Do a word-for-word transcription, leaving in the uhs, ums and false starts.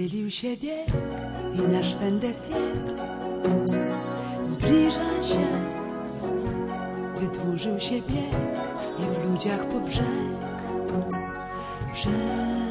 Pochylił się wiek i nasz fin de siècle zbliża się. Wydłużył się bieg i w ludziach po brzeg. Brzeg.